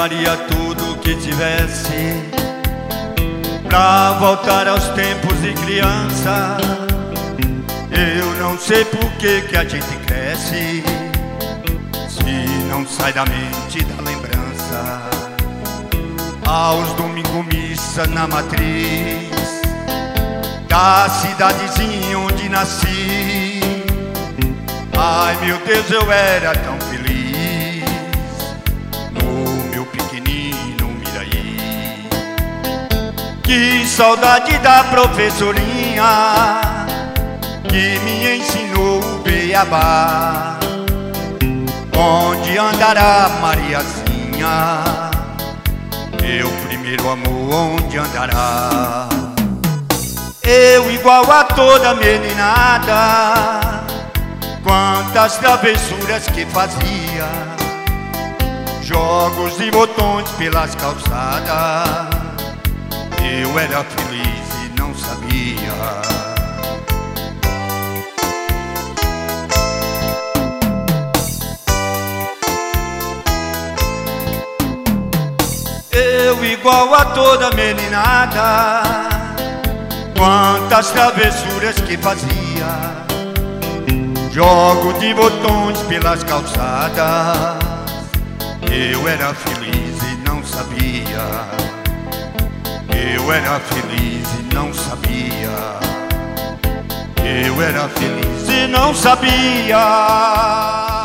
daria tudo que tivesse pra voltar aos tempos de criança. Eu não sei por que a gente cresce se não sai da mente da lembrança. Aos domingos missa na matriz da cidadezinha onde nasci. Ai meu Deus, eu era tão feliz no meu pequenino Miraí. Que saudade da professorinha que me ensinou o beabá. Onde andará Mariazinha, meu primeiro amor, onde andará? Eu igual a toda meninada, quantas travessuras que fazia, jogos de botões pelas calçadas. Eu era feliz e não sabia. Eu igual a toda meninada, quantas travessuras que fazia, jogo de botões pelas calçadas. Eu era feliz e não sabia. Eu era feliz e não sabia. Eu era feliz e não sabia.